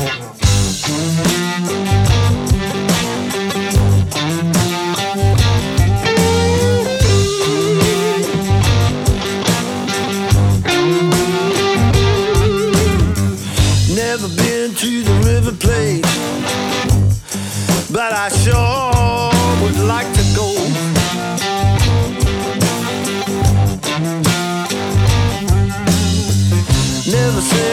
Never been to the River Plate, but I sure would like to go. Never said